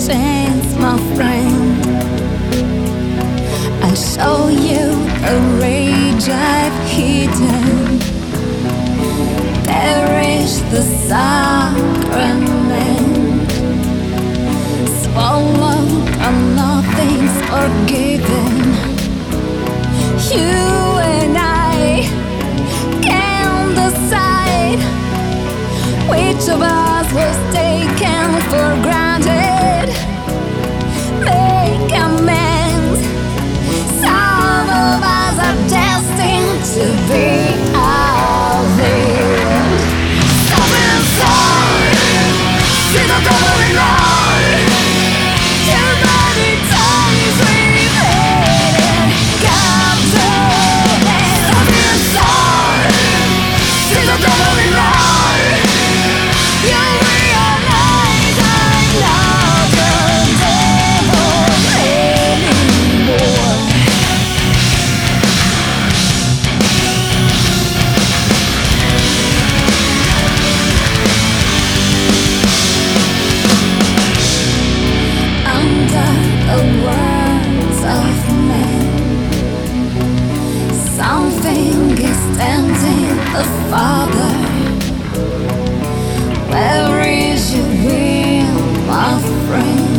chance, my friend. I'll show you the rage I've hidden. Perish the sacrament. Swallowed and nothing's forgiven. You and I can decide which of us was taken for granted. Make amends. Some of us are destined to be outlived. Something inside, see the devil in eye. Too many times we've had it come to this. Something inside, see the devil in eye. You realize I'm not the devil anymore. Under the words of men, something is tempting the Father. Where is your will, my friend?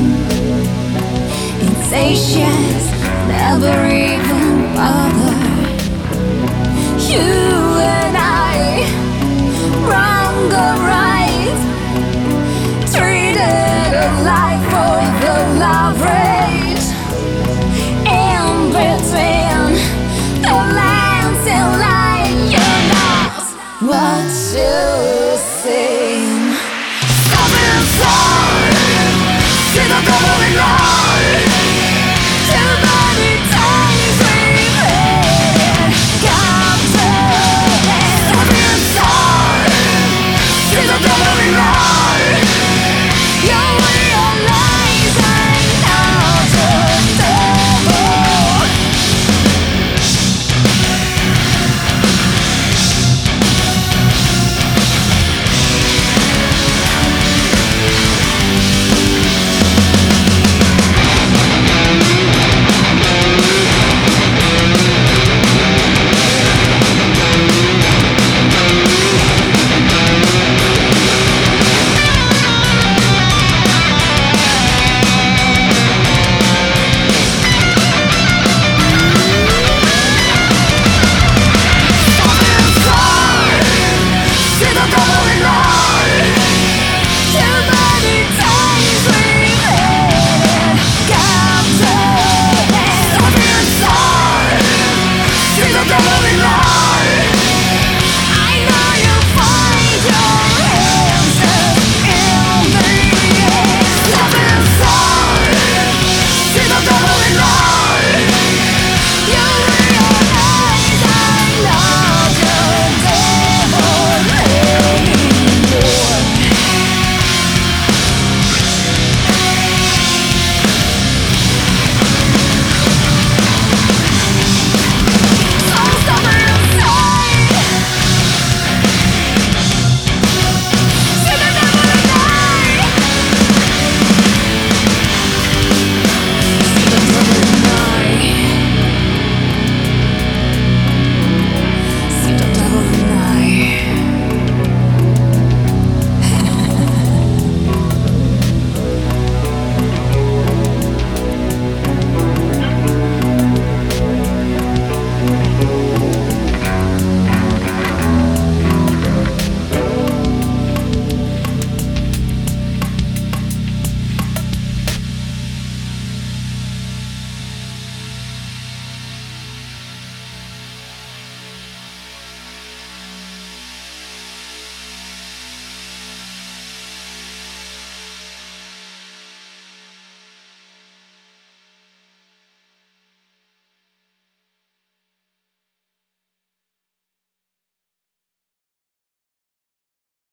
Insatiate, never even bother. You and I, wrong or right, treated alike for the love rage. In between the lands in line, you're not what